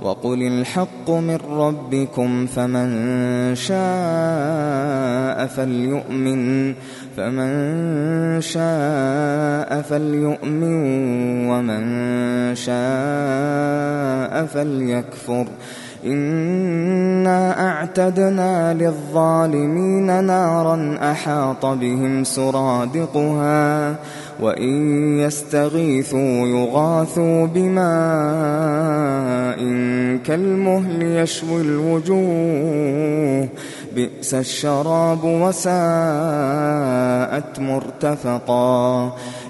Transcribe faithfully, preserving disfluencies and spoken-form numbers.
وقل الحق من ربكم فمن شاء فليؤمن فمن شاء فليؤمن ومن شاء فليكفر إنا أعتدنا للظالمين نارا أحاط بهم سرادقها وإن يستغيثوا يغاثوا بماء كالمهل يشوي الوجوه بئس الشراب وساءت مرتفقا